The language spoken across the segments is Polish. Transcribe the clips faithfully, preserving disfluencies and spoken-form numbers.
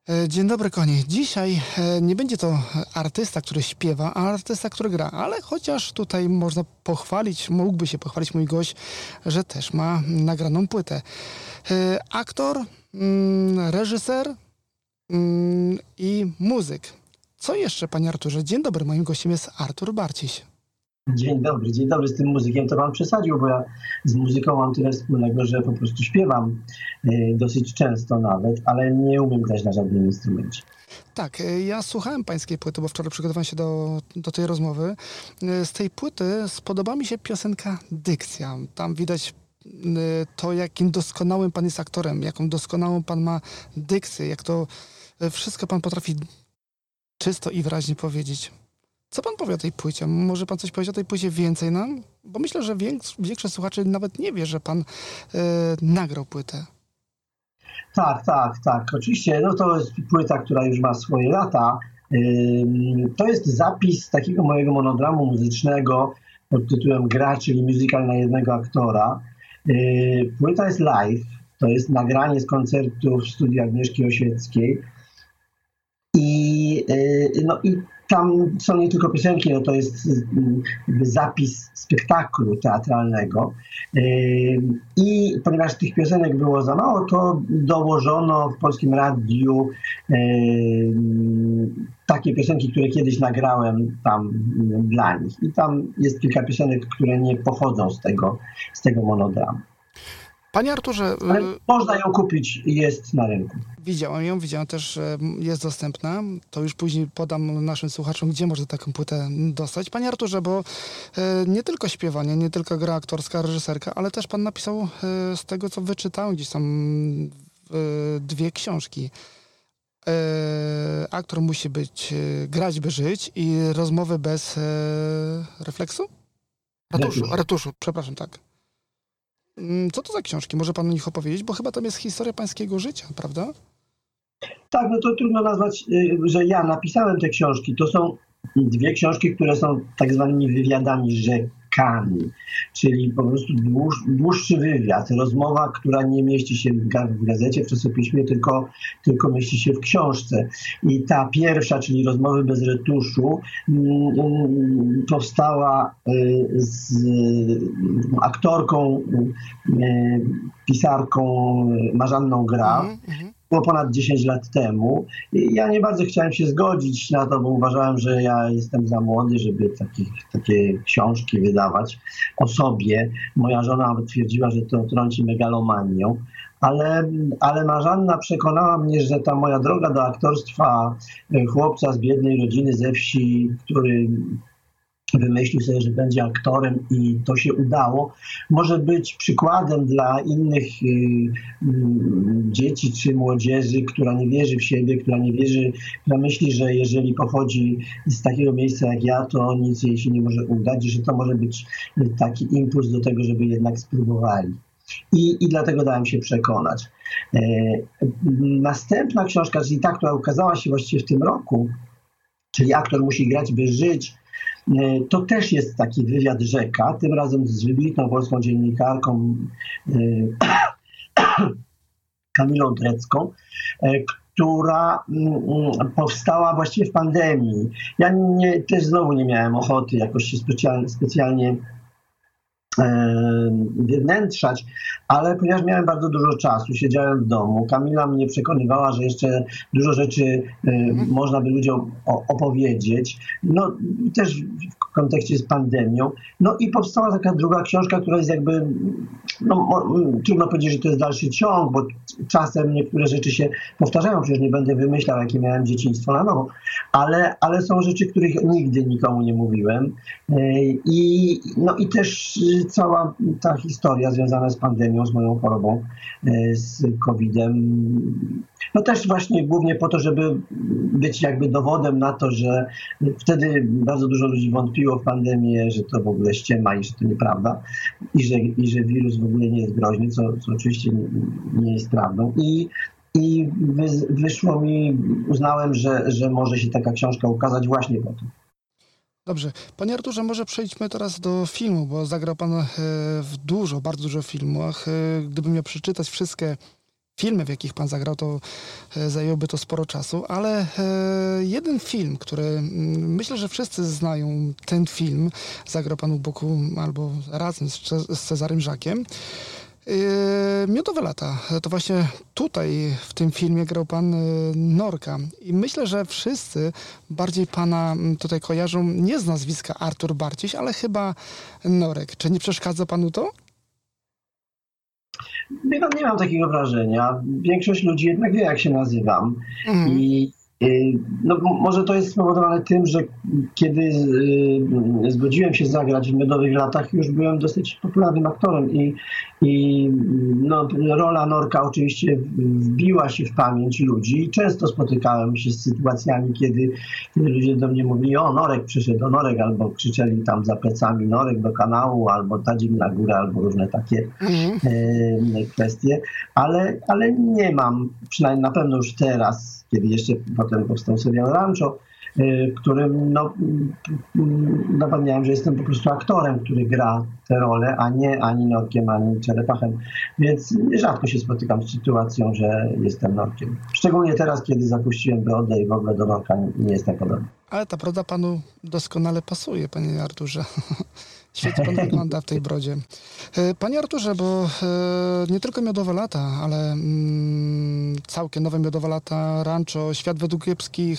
E, Dzień dobry, kochani. Dzisiaj e, nie będzie to artysta, który śpiewa, a artysta, który gra, ale chociaż tutaj można pochwalić, mógłby się pochwalić mój gość, że też ma nagraną płytę. E, Aktor, mm, reżyser mm, i muzyk. Co jeszcze, panie Arturze? Dzień dobry, moim gościem jest Artur Barciś. Dzień dobry, dzień dobry. Z tym muzykiem to pan przesadził, bo ja z muzyką mam tyle wspólnego, że po prostu śpiewam y, dosyć często nawet, ale nie umiem grać na żadnym instrumencie. Tak, e, ja słuchałem pańskiej płyty, bo wczoraj przygotowałem się do, do tej rozmowy. E, Z tej płyty spodoba mi się piosenka Dykcja. Tam widać e, to, jakim doskonałym pan jest aktorem, jaką doskonałą pan ma dykcję, jak to e, wszystko pan potrafi czysto i wyraźnie powiedzieć. Co pan powie o tej płycie? Może pan coś powiedzieć o tej płycie więcej nam? Bo myślę, że więks- większość słuchaczy nawet nie wie, że pan e, nagrał płytę. Tak, tak, tak. Oczywiście, no to jest płyta, która już ma swoje lata. Ym, To jest zapis takiego mojego monodramu muzycznego pod tytułem Gra, czyli musical na jednego aktora. Yy, Płyta jest live, to jest nagranie z koncertu w studiu Agnieszki Osieckiej. I, yy, no i tam są nie tylko piosenki, no to jest yy, jakby zapis spektaklu teatralnego. Yy, I ponieważ tych piosenek było za mało, to dołożono w Polskim Radiu yy, takie piosenki, które kiedyś nagrałem tam yy, dla nich. I tam jest kilka piosenek, które nie pochodzą z tego, z tego monodramu. Panie Arturze, Ale e, można ją kupić i jest na rynku. widziałem ją, widziałem też, że jest dostępna. To już później podam naszym słuchaczom, gdzie można taką płytę dostać. Panie Arturze, bo e, nie tylko śpiewanie, nie tylko gra aktorska, reżyserka, ale też pan napisał e, z tego, co wyczytałem gdzieś tam e, dwie książki. E, aktor musi być, e, grać, by żyć i rozmowy bez e, refleksu? Ratuszu, Ratuszu. ratuszu, przepraszam, tak. Mm, Co to za książki? Może pan o nich opowiedzieć? Bo chyba tam jest historia pańskiego życia, prawda? Tak, no to trudno nazwać, y, że ja napisałem te książki. To są dwie książki, które są tak zwanymi wywiadami rzekami, czyli po prostu dłuż, dłuższy wywiad, rozmowa, która nie mieści się w, ga- w gazecie, w czasopiśmie, tylko, tylko mieści się w książce. I ta pierwsza, czyli rozmowy bez retuszu, mm, mm, powstała y, z y, aktorką, y, pisarką Marzanną Graf. Mhm, mhm. Było ponad dziesięć lat temu. I ja nie bardzo chciałem się zgodzić na to, bo uważałem, że ja jestem za młody, żeby takich, takie książki wydawać o sobie. Moja żona nawet twierdziła, że to trąci megalomanią. Ale, ale Marzanna przekonała mnie, że ta moja droga do aktorstwa e, chłopca z biednej rodziny ze wsi, który wymyślił sobie, że będzie aktorem i to się udało, może być przykładem dla innych y, y, dzieci czy młodzieży, która nie wierzy w siebie, która nie wierzy, która myśli, że jeżeli pochodzi z takiego miejsca jak ja, to nic jej się nie może udać i że to może być taki impuls do tego, żeby jednak spróbowali. I, i dlatego dałem się przekonać. E, Następna książka, czyli ta, która ukazała się właściwie w tym roku, czyli Aktor musi grać, by żyć, to też jest taki wywiad rzeka, tym razem z wybitną polską dziennikarką y, Kamilą Drecką, y, która y, powstała właściwie w pandemii. Ja nie, też znowu nie miałem ochoty jakoś się specjalnie, specjalnie wywnętrzać, ale ponieważ miałem bardzo dużo czasu, siedziałem w domu, Kamila mnie przekonywała, że jeszcze dużo rzeczy y, można by ludziom o, opowiedzieć, no też w kontekście z pandemią, no i powstała taka druga książka, która jest jakby, no mo, trudno powiedzieć, że to jest dalszy ciąg, bo czasem niektóre rzeczy się powtarzają, przecież nie będę wymyślał, jakie miałem dzieciństwo na nowo, ale, ale są rzeczy, których nigdy nikomu nie mówiłem y, i, no i też y, cała ta historia związana z pandemią, z moją chorobą, z kowidem, no też właśnie głównie po to, żeby być jakby dowodem na to, że wtedy bardzo dużo ludzi wątpiło w pandemię, że to w ogóle ściema i że to nieprawda i że, i że wirus w ogóle nie jest groźny, co, co oczywiście nie, nie jest prawdą. I i wy, wyszło mi, uznałem, że, że może się taka książka ukazać właśnie po to. Dobrze. Panie Arturze, może przejdźmy teraz do filmu, bo zagrał pan e, w dużo, bardzo dużo filmach. E, Gdybym miał przeczytać wszystkie filmy, w jakich pan zagrał, to e, zajęłoby to sporo czasu, ale e, jeden film, który mm, myślę, że wszyscy znają ten film, zagrał pan u boku albo razem z, Ce- z Cezarym Żakiem. Yy, Miodowe lata. To właśnie tutaj w tym filmie grał pan yy, Norka. I myślę, że wszyscy bardziej pana mm, tutaj kojarzą nie z nazwiska Artur Barciś, ale chyba Norek. Czy nie przeszkadza panu to? Nie, mam- nie mam takiego wrażenia. Większość ludzi jednak wie, jak się nazywam. Mhm. I y, no, m- może to jest spowodowane tym, że kiedy y, zgodziłem się zagrać w Miodowych latach, już byłem dosyć popularnym aktorem i, i no, rola Norka oczywiście wbiła się w pamięć ludzi i często spotykałem się z sytuacjami, kiedy, kiedy ludzie do mnie mówili: o, Norek przyszedł, o, Norek, albo krzyczeli tam za plecami: Norek do kanału, albo Tadzim na górę, albo różne takie Mhm. e, kwestie, ale, ale nie mam, przynajmniej na pewno już teraz, kiedy jeszcze potem powstał serial Rancho, e, w którym no, m, m, zapomniałem, że jestem po prostu aktorem, który gra tę rolę, a nie ani Norkiem, ani Czerepachem, więc rzadko się spotykam z sytuacją, że jestem Norkiem. Szczególnie teraz, kiedy zapuściłem brodę i w ogóle do Norka nie, nie jestem podobny. Ale ta broda panu doskonale pasuje, panie Arturze. Świetnie pan wygląda w tej brodzie. E, Panie Arturze, bo e, nie tylko Miodowe lata, ale mm, całkiem nowe Miodowe lata, Rancho, Świat według kiepskich,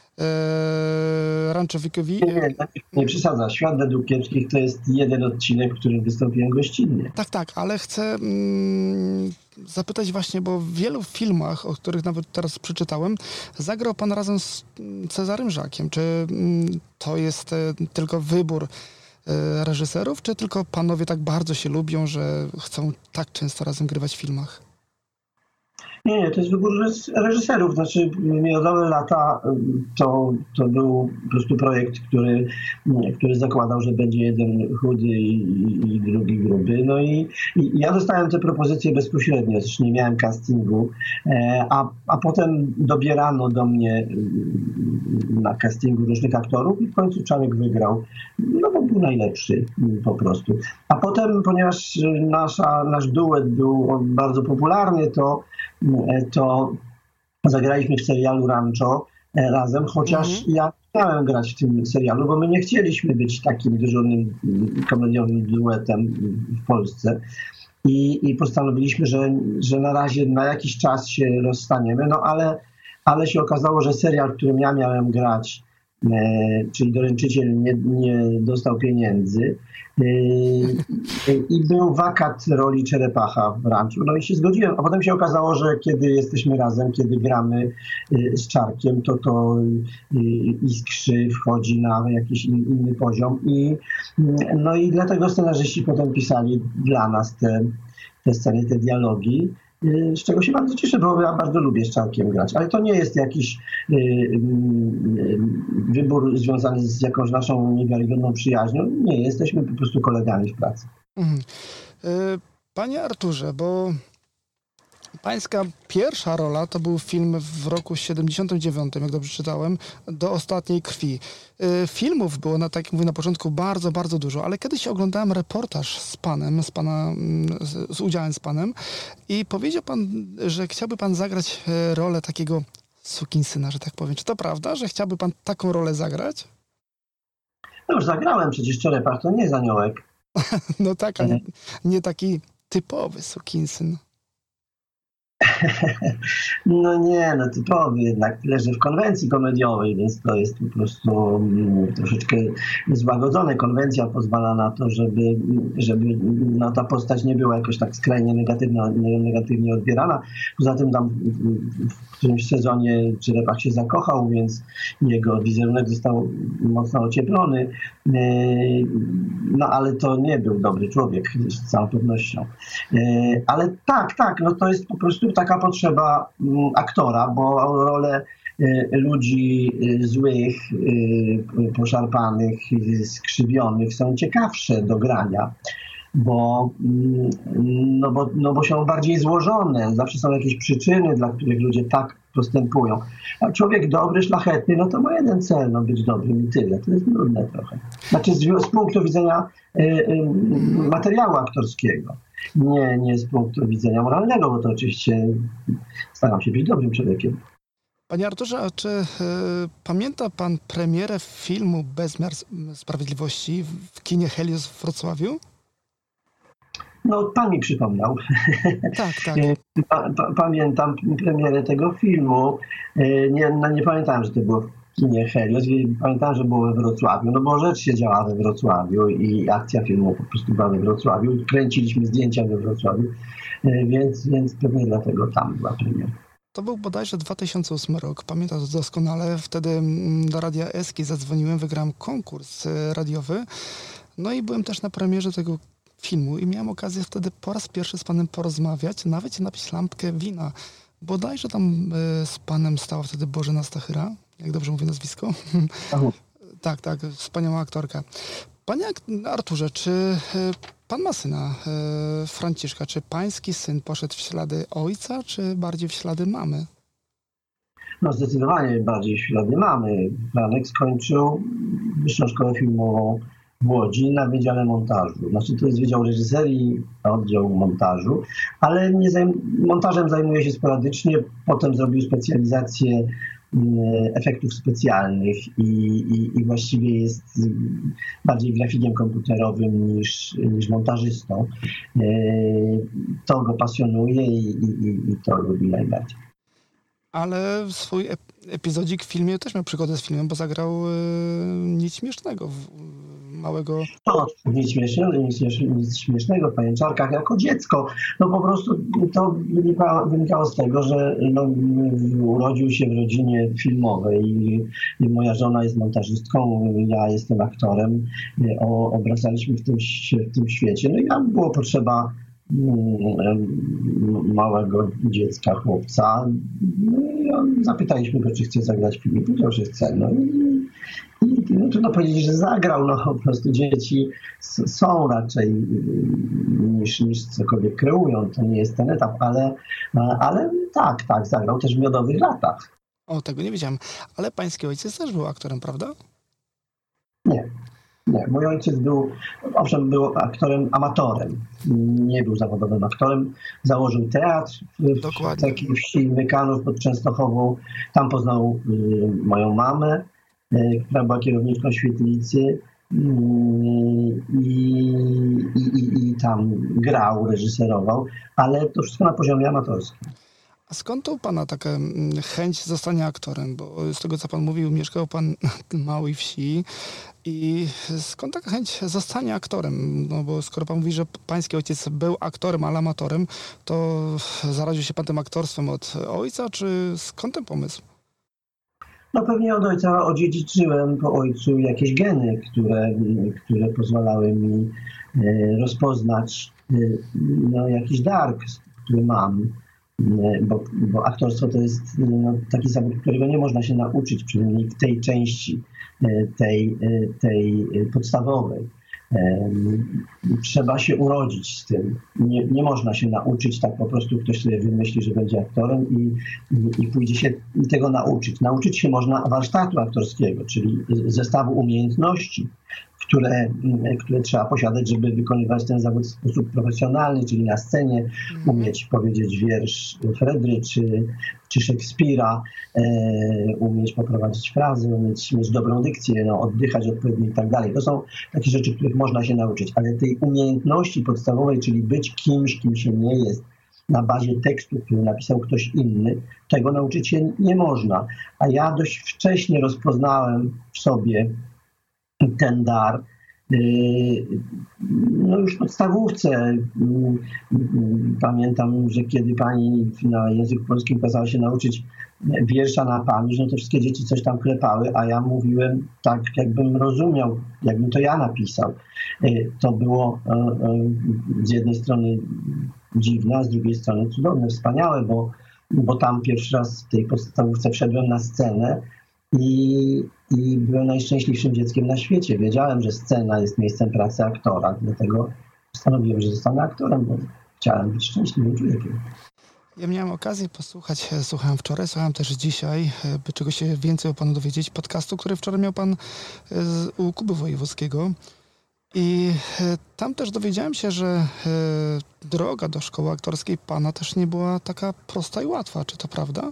e, Rancho Wikowi. Nie, nie, nie przesadza. Świat według kiepskich to jest jeden odcinek, w którym wystąpiłem gościnnie. Tak, tak, ale chcę mm, zapytać właśnie, bo w wielu filmach, o których nawet teraz przeczytałem, zagrał pan razem z mm, Cezarym Żakiem. Czy mm, to jest e, tylko wybór e, reżyserów, czy tylko panowie tak bardzo się lubią, że chcą tak często razem grywać w filmach? Nie, nie, to jest wybór reż- reżyserów. Znaczy, Miodowe lata ym, to, to był po prostu projekt, który, mm, który zakładał, że będzie jeden chudy i, i, i drugi gruby. No i, i ja dostałem te propozycje bezpośrednio, zresztą nie miałem castingu, e, a, a potem dobierano do mnie ym, na castingu różnych aktorów i w końcu Czarek wygrał, no bo był najlepszy ym, po prostu. A potem, ponieważ y, nasza, nasz duet był on bardzo popularny, to to zagraliśmy w serialu Rancho e, razem, chociaż Mhm. ja chciałem grać w tym serialu, bo my nie chcieliśmy być takim dyżurnym mm, komediowym duetem w Polsce. I, i postanowiliśmy, że, że na razie na jakiś czas się rozstaniemy, no ale, ale się okazało, że serial, w którym ja miałem grać, e, czyli Doręczyciel, nie, nie dostał pieniędzy. E, I był wakat roli Czerepacha w Ranchu. No i się zgodziłem, a potem się okazało, że kiedy jesteśmy razem, kiedy gramy e, z Czarkiem, to to e, iskrzy, wchodzi na jakiś in, inny poziom. I, no i dlatego scenarzyści potem pisali dla nas te, te sceny, te dialogi, y, z czego się bardzo cieszę, bo ja bardzo lubię z Czarkiem grać. Ale to nie jest jakiś y, y, y, wybór związany z jakąś naszą niewiarygodną przyjaźnią. Nie, jesteśmy po prostu kolegami w pracy. Mhm. E, Panie Arturze, bo pańska pierwsza rola to był film w roku siedemdziesiątym dziewiątym, jak dobrze czytałem, Do ostatniej krwi. E, Filmów było, na, tak jak mówię na początku, bardzo, bardzo dużo, ale kiedyś oglądałem reportaż z panem, z, pana, mm, z, z udziałem z panem i powiedział pan, że chciałby pan zagrać e, rolę takiego sukinsyna, że tak powiem. Czy to prawda, że chciałby pan taką rolę zagrać? No już zagrałem przecież Czerepach, to nie jest aniołek. No tak, ale nie taki typowy sukinsyn. No nie, no typowy jednak leży w konwencji komediowej, więc to jest po prostu mm, troszeczkę złagodzone. Konwencja pozwala na to, żeby, żeby no, ta postać nie była jakoś tak skrajnie negatywna, negatywnie odbierana. Poza tym tam w, w którymś sezonie Czerepach się zakochał, więc jego wizerunek został mocno ocieplony. No ale to nie był dobry człowiek, z całą pewnością. Ale tak, tak, no to jest po prostu taka potrzeba mm, aktora, bo rolę y, ludzi y, złych, y, poszarpanych, y, skrzywionych są ciekawsze do grania. bo, mm, no bo, no bo są bardziej złożone. Zawsze są jakieś przyczyny, dla których ludzie tak postępują. A człowiek dobry, szlachetny, no to ma jeden cel, no być dobrym i tyle. To jest nudne trochę. Znaczy z, z punktu widzenia y, y, materiału aktorskiego. Nie, nie z punktu widzenia moralnego, bo to oczywiście staram się być dobrym człowiekiem. Panie Arturze, a czy y, pamięta pan premierę filmu Bezmiar Sprawiedliwości w kinie Helios w Wrocławiu? No, pan mi przypomniał. Tak, tak. Pa, pa, pamiętam premierę tego filmu. Nie, no nie pamiętałem, że to było w kinie Helios. Pamiętam, że było we Wrocławiu, no bo rzecz się działa we Wrocławiu i akcja filmu po prostu była we Wrocławiu. Kręciliśmy zdjęcia we Wrocławiu, więc, więc pewnie dlatego tam była premiera. To był bodajże dwa tysiące ósmy rok, pamiętam to doskonale. Wtedy do Radia Eski zadzwoniłem, wygrałem konkurs radiowy. No i byłem też na premierze tego filmu i miałem okazję wtedy po raz pierwszy z panem porozmawiać, nawet napić lampkę wina. Bodajże tam z panem stała wtedy Bożena Stachyra, jak dobrze mówię nazwisko. Tak, tak, wspaniała aktorka. Panie Arturze, czy pan ma syna, Franciszka, czy pański syn poszedł w ślady ojca, czy bardziej w ślady mamy? No zdecydowanie bardziej w ślady mamy. Franek skończył Wyższą Szkołę Filmową w Łodzi na Wydziale Montażu. Znaczy to jest Wydział Reżyserii, oddział montażu, ale nie zajm- montażem zajmuje się sporadycznie. Potem zrobił specjalizację efektów specjalnych i, i, i właściwie jest bardziej grafikiem komputerowym niż, niż montażystą. To go pasjonuje i, i, i to lubi najbardziej. Ale swój epizodzik w filmie też miał przygodę z filmem, bo zagrał yy, nic śmiesznego, w, małego... To nic śmiesznego, nic, nic śmiesznego w Pajęczarkach jako dziecko. No po prostu to wynikało, wynikało z tego, że no, urodził się w rodzinie filmowej i, i moja żona jest montażystką, ja jestem aktorem. O, obracaliśmy w tym, w tym świecie. No i nam było potrzeba małego dziecka, chłopca. No i on, zapytaliśmy go, czy chce zagrać w filmie. Powiedział, że chce. No i, i no, trudno powiedzieć, że zagrał. No po prostu dzieci są raczej niż, niż cokolwiek kreują. To nie jest ten etap, ale, ale tak, tak, zagrał też w Miodowych latach. O, tego nie wiedziałem. Ale pański ojciec też był aktorem, prawda? Nie. Nie, mój ojciec był, owszem, był aktorem amatorem, nie był zawodowym aktorem. Założył teatr w, w takiej wsi Mykanów pod Częstochową. Tam poznał y, moją mamę, y, która była kierowniczką świetlicy y, i, i, i tam grał, reżyserował, ale to wszystko na poziomie amatorskim. A skąd to u pana taka chęć zostania aktorem? Bo z tego, co pan mówił, mieszkał pan na małej wsi. I skąd taka chęć zostania aktorem? No bo skoro pan mówi, że pański ojciec był aktorem, ale amatorem, to zaraził się pan tym aktorstwem od ojca, czy skąd ten pomysł? No pewnie od ojca odziedziczyłem po ojcu jakieś geny, które, które pozwalały mi rozpoznać no, jakiś dar, który mam. Bo, bo aktorstwo to jest no, taki zawód, którego nie można się nauczyć, przynajmniej w tej części, tej, tej podstawowej. Trzeba się urodzić z tym. Nie, nie można się nauczyć tak po prostu, ktoś sobie wymyśli, że będzie aktorem i, i, i pójdzie się tego nauczyć. Nauczyć się można warsztatu aktorskiego, czyli zestawu umiejętności, które, które trzeba posiadać, żeby wykonywać ten zawód w sposób profesjonalny, czyli na scenie umieć powiedzieć wiersz Fredry czy, czy Szekspira, e, umieć poprowadzić frazy, umieć mieć dobrą dykcję, no, oddychać odpowiednio i tak dalej. To są takie rzeczy, których można się nauczyć, ale tej umiejętności podstawowej, czyli być kimś, kim się nie jest, na bazie tekstu, który napisał ktoś inny, tego nauczyć się nie można. A ja dość wcześnie rozpoznałem w sobie ten dar. No już w podstawówce pamiętam, że kiedy pani na języku polskim kazała się nauczyć wiersza na pamięć, no to wszystkie dzieci coś tam klepały, a ja mówiłem tak, jakbym rozumiał, jakbym to ja napisał. To było z jednej strony dziwne, a z drugiej strony cudowne, wspaniałe, bo, bo tam pierwszy raz w tej podstawówce wszedłem na scenę i, i byłem najszczęśliwszym dzieckiem na świecie. Wiedziałem, że scena jest miejscem pracy aktora, dlatego postanowiłem, że zostanę aktorem, bo chciałem być szczęśliwym człowiekiem. Ja miałem okazję posłuchać, e, słuchałem wczoraj, słuchałem też dzisiaj, e, by czegoś się więcej o panu dowiedzieć, podcastu, który wczoraj miał pan e, z, u Kuby Wojewódzkiego. I e, tam też dowiedziałem się, że e, droga do szkoły aktorskiej pana też nie była taka prosta i łatwa. Czy to prawda?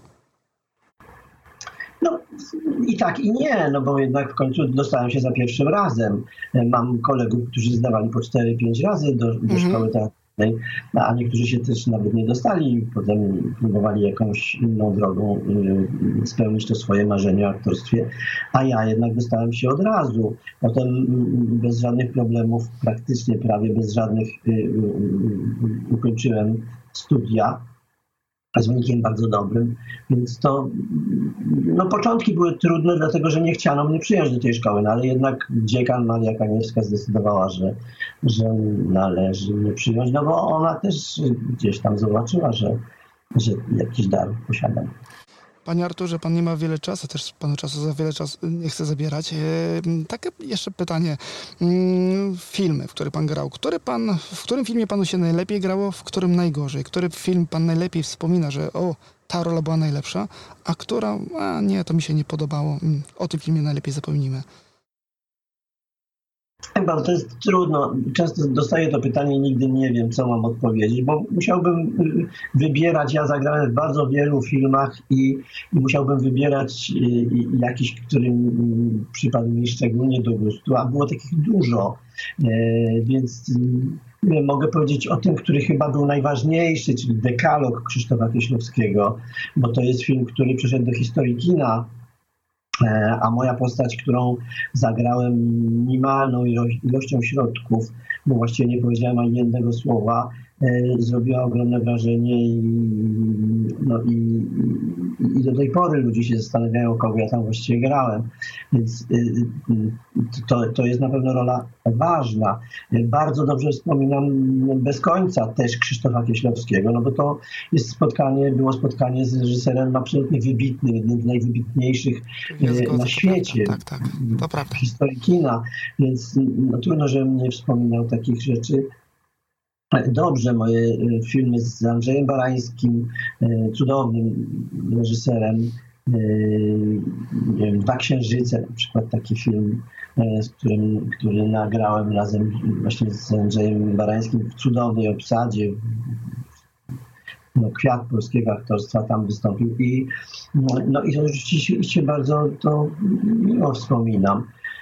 No i tak i nie, no bo jednak w końcu dostałem się za pierwszym razem. Mam kolegów, którzy zdawali po cztery pięć razy do, do Mhm. szkoły teatralnej, a niektórzy się też nawet nie dostali. Potem próbowali jakąś inną drogą y, spełnić to swoje marzenie o aktorstwie, a ja jednak dostałem się od razu. Potem y, bez żadnych problemów, praktycznie prawie bez żadnych y, y, y, ukończyłem studia z wynikiem bardzo dobrym, więc to, no początki były trudne, dlatego że nie chciano mnie przyjąć do tej szkoły, no ale jednak dziekan Maria Kaniewska zdecydowała, że, że należy mnie przyjąć, no bo ona też gdzieś tam zobaczyła, że, że jakiś dar posiadam. Panie Arturze, pan nie ma wiele czasu, też panu czasu za wiele czasu nie chcę zabierać. E, Takie jeszcze pytanie. Mm, Filmy, w które pan grał. Który pan, w którym filmie panu się najlepiej grało, w którym najgorzej? Który film pan najlepiej wspomina, że o, ta rola była najlepsza, a która, a nie, to mi się nie podobało. Mm, O tym filmie najlepiej zapomnimy. Chyba to jest trudno. Często dostaję to pytanie i nigdy nie wiem, co mam odpowiedzieć, bo musiałbym wybierać. Ja zagrałem w bardzo wielu filmach i, i musiałbym wybierać jakiś, który przypadł mi szczególnie do gustu, a było takich dużo. Więc nie wiem, mogę powiedzieć o tym, który chyba był najważniejszy, czyli Dekalog Krzysztofa Kieślowskiego, bo to jest film, który przeszedł do historii kina. A moja postać, którą zagrałem minimalną ilością środków, bo właściwie nie powiedziałem ani jednego słowa, zrobiła ogromne wrażenie i, no i, i do tej pory ludzie się zastanawiają, kogo ja tam właściwie grałem. Więc to, to jest na pewno rola ważna. Bardzo dobrze wspominam Bez końca też Krzysztofa Kieślowskiego, no bo to jest spotkanie, było spotkanie z reżyserem absolutnie wybitnym, jednym z najwybitniejszych Ja zgodzę, na to świecie. prawda. Tak, tak, to prawda. W historii kina, więc no, trudno, żebym nie wspominał takich rzeczy. Dobrze, moje filmy z Andrzejem Barańskim, cudownym reżyserem, nie wiem, Dwa księżyce, na przykład taki film, z którym, który nagrałem razem właśnie z Andrzejem Barańskim w cudownej obsadzie. No, kwiat polskiego aktorstwa tam wystąpił i, no, i to rzeczywiście bardzo to miło wspominam.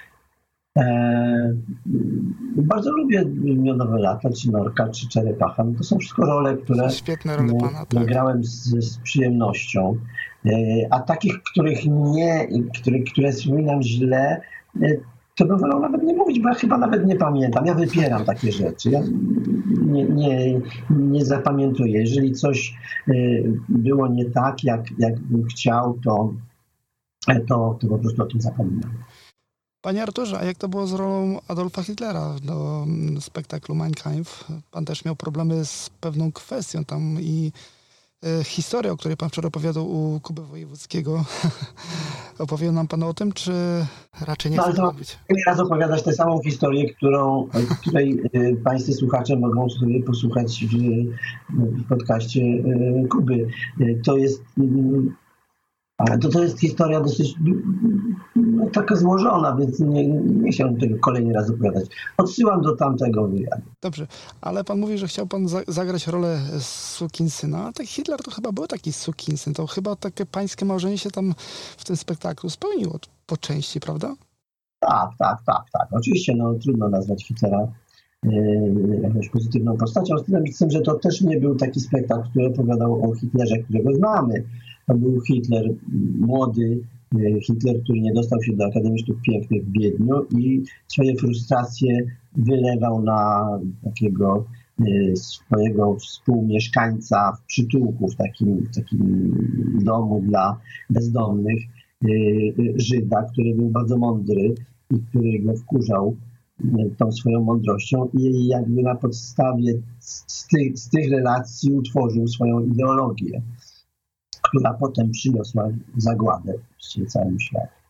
E, bardzo lubię Miodowe lata, czy Norka, czy Czerepacha. No to są wszystko role, które Świetne role pana, tak. grałem z, z przyjemnością. E, a takich, których nie, które, które wspominam źle, e, to bym wolał nawet nie mówić, bo ja chyba nawet nie pamiętam. Ja wypieram takie rzeczy. Ja nie, nie, nie zapamiętuję. Jeżeli coś e, było nie tak, jak, jak bym chciał, to, to, to po prostu o tym zapominam. Panie Arturze, a jak to było z rolą Adolfa Hitlera do spektaklu Mein Kampf? Pan też miał problemy z pewną kwestią tam i e, historię, o której pan wczoraj opowiadał u Kuby Wojewódzkiego. Opowiedział nam pan o tym, czy raczej nie No, chce ale to mówić? raz opowiadać tę samą historię, którą, której y, pańscy słuchacze mogą sobie posłuchać w, w podcaście y, Kuby. Y, to jest y, To, to jest historia dosyć no, taka złożona, więc nie, nie chciałbym tego kolejny raz opowiadać. Odsyłam do tamtego wywiadu. Dobrze, ale pan mówi, że chciał pan za- zagrać rolę sukinsyna, a tak Hitler to chyba był taki sukinsyn, to chyba takie pańskie marzenie się tam w tym spektaklu spełniło po części, prawda? Tak, tak, tak, tak. Oczywiście no, trudno nazwać Hitlera yy, jakąś pozytywną postacią, z tym, z tym, że to też nie był taki spektakl, który opowiadał o Hitlerze, którego znamy. To był Hitler młody, Hitler, który nie dostał się do Akademii Sztuk Pięknych w Wiedniu i swoje frustracje wylewał na takiego swojego współmieszkańca w przytułku, w takim, w takim domu dla bezdomnych, Żyda, który był bardzo mądry i który go wkurzał tą swoją mądrością i jakby na podstawie z tych, z tych relacji utworzył swoją ideologię, która potem przyniosła zagładę w całym świecie.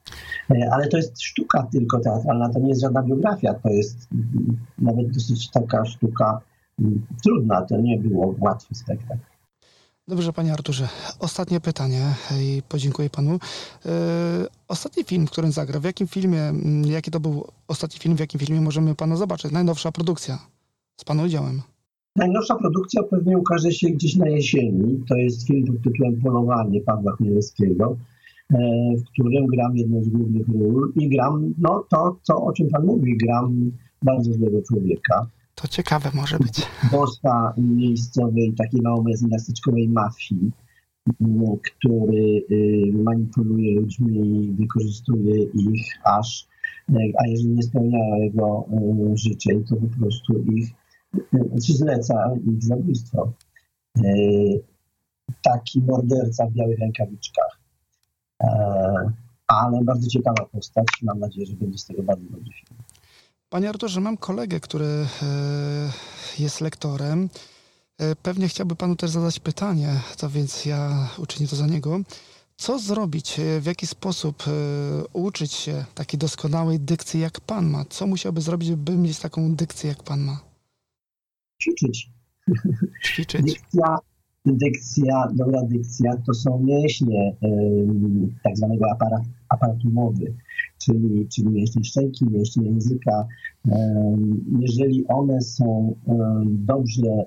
E, Ale to jest sztuka tylko teatralna, to nie jest żadna biografia, to jest mm, nawet dosyć taka sztuka mm, trudna, to nie było łatwy spektakl. Dobrze, panie Arturze. Ostatnie pytanie i podziękuję panu. Yy, ostatni film, w którym zagrał, w jakim filmie, mm, jaki to był ostatni film, w jakim filmie możemy pana zobaczyć? Najnowsza produkcja z pana udziałem. Najnowsza produkcja pewnie ukaże się gdzieś na jesieni. To jest film pod tytułem Polowanie Pawła Chmielewskiego, e, w którym gram jedną z głównych ról i gram no to, co, o czym pan mówi, gram bardzo złego człowieka. To ciekawe może być. Bossa miejscowej, takiej małomiasteczkowej mafii, m, który y, manipuluje ludźmi, wykorzystuje ich aż, y, a jeżeli nie spełniają jego y, życzeń, to po prostu ich, y, czy zleca ich zabójstwo. Y, Taki morderca w białych rękawiczkach. E, Ale bardzo ciekawa postać. Mam nadzieję, że będzie z tego bardzo dobry film. Panie Arturze, mam kolegę, który e, jest lektorem. E, Pewnie chciałby panu też zadać pytanie, to więc ja uczynię to za niego. Co zrobić, e, w jaki sposób e, uczyć się takiej doskonałej dykcji jak pan ma? Co musiałby zrobić, by mieć taką dykcję jak pan ma? Ćwiczyć. Ćwiczyć. Dykcja, dykcja, dobra dykcja to są mięśnie ym, tak zwanego aparat, aparatu mowy, czyli, czyli mięśnie szczęki, mięśnie języka. Ym, jeżeli one są ym, dobrze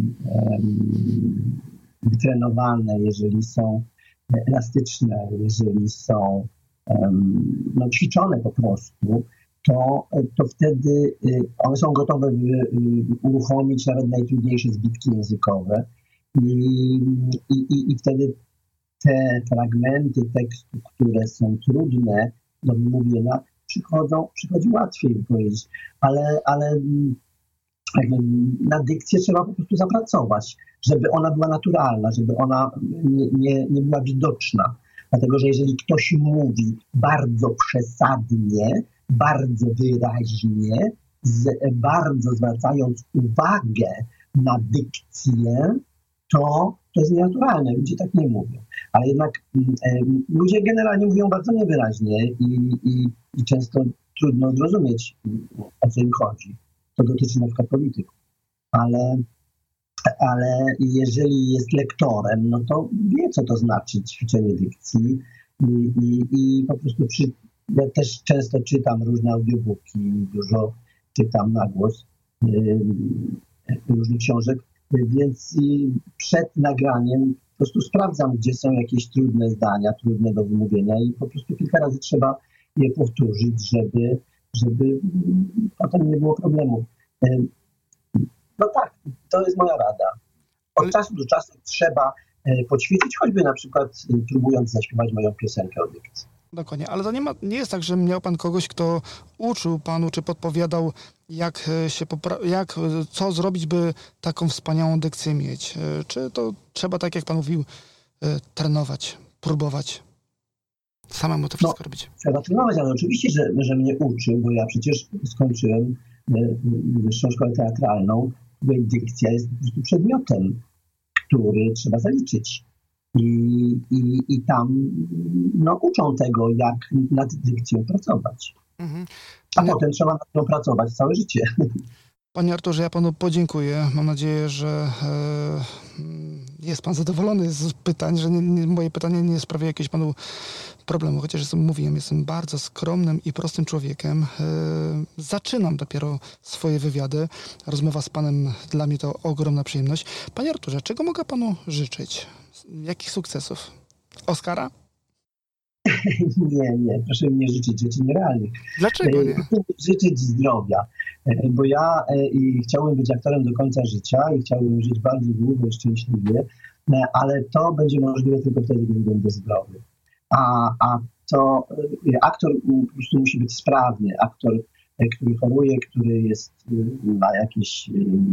ym, wytrenowane, jeżeli są elastyczne, jeżeli są ym, no, ćwiczone po prostu, to, to wtedy y, one są gotowe y, y, uruchomić nawet najtrudniejsze zbitki językowe. I, i, I wtedy te fragmenty tekstu, które są trudne do wymówienia, przychodzą, przychodzi łatwiej powiedzieć, ale, ale jakby na dykcję trzeba po prostu zapracować, żeby ona była naturalna, żeby ona nie, nie, nie była widoczna. Dlatego, że jeżeli ktoś mówi bardzo przesadnie, bardzo wyraźnie, z, bardzo zwracając uwagę na dykcję, to, to jest nienaturalne. Ludzie tak nie mówią. Ale jednak e, ludzie generalnie mówią bardzo niewyraźnie i, i, i często trudno zrozumieć, o co im chodzi. To dotyczy na przykład polityków. Ale, ale jeżeli jest lektorem, no to wie, co to znaczy ćwiczenie dykcji i, i, i po prostu przy, ja też często czytam różne audiobooki, dużo czytam na głos yy, różnych książek, więc przed nagraniem po prostu sprawdzam, gdzie są jakieś trudne zdania, trudne do wymówienia i po prostu kilka razy trzeba je powtórzyć, żeby, żeby potem nie było problemu. No tak, to jest moja rada. Od czasu do czasu trzeba poćwiczyć, choćby na przykład próbując zaśpiewać moją piosenkę o dykcji. Dokładnie, ale to nie, ma, nie jest tak, że miał pan kogoś, kto uczył panu, czy podpowiadał, jak się popra- jak, co zrobić, by taką wspaniałą dykcję mieć. Czy to trzeba, tak jak pan mówił, trenować, próbować, samemu to wszystko no, robić? Trzeba trenować, ale oczywiście, że, że mnie uczył, bo ja przecież skończyłem wyższą szkołę teatralną, której dykcja jest po prostu przedmiotem, który trzeba zaliczyć. I, i, i tam no, uczą tego, jak nad dykcją pracować. Mhm. A potem trzeba nad nią pracować całe życie. Panie Arturze, ja panu podziękuję. Mam nadzieję, że e, jest pan zadowolony z pytań, że nie, nie, moje pytanie nie sprawia jakiegoś panu problemu. Chociaż jestem, mówiłem, jestem bardzo skromnym i prostym człowiekiem. E, zaczynam dopiero swoje wywiady. Rozmowa z panem dla mnie to ogromna przyjemność. Panie Arturze, czego mogę panu życzyć? Jakich sukcesów? Oscara? Nie, nie, proszę mi nie życzyć rzeczy nierealnych. Dlaczego nie? Życzyć zdrowia, bo ja i chciałbym być aktorem do końca życia i chciałbym żyć bardzo długo i szczęśliwie, ale to będzie możliwe tylko wtedy, gdy będę zdrowy. A, a to aktor po prostu musi być sprawny. Aktor, który choruje, który jest, ma jakieś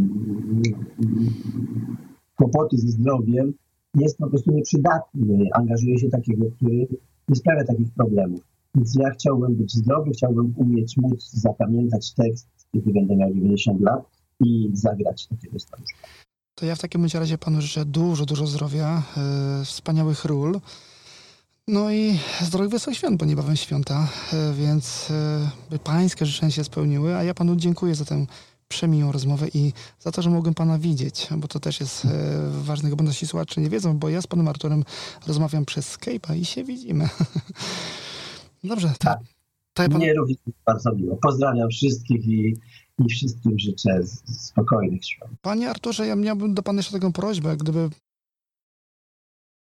kłopoty ze zdrowiem, jest po prostu nieprzydatny. Angażuje się takiego, który nie sprawia takich problemów. Więc ja chciałbym być zdrowy, chciałbym umieć móc zapamiętać tekst, kiedy będę miał dziewięćdziesiąt lat i zagrać takiego staruszka. To ja w takim razie panu życzę dużo, dużo zdrowia, yy, wspaniałych ról. No i zdrowych wesołych świąt, bo niebawem święta, e, więc e, by pańskie życzenia się spełniły, a ja panu dziękuję za tę przemiłą rozmowę i za to, że mogłem pana widzieć, bo to też jest e, ważne, bo nasi słuchacze nie wiedzą, bo ja z panem Arturem rozmawiam przez Skype'a i się widzimy. Dobrze, to, Tak. to ja panu... Mnie również bardzo miło. Pozdrawiam wszystkich i, i wszystkim życzę spokojnych świąt. Panie Arturze, ja miałbym do pana jeszcze taką prośbę, gdyby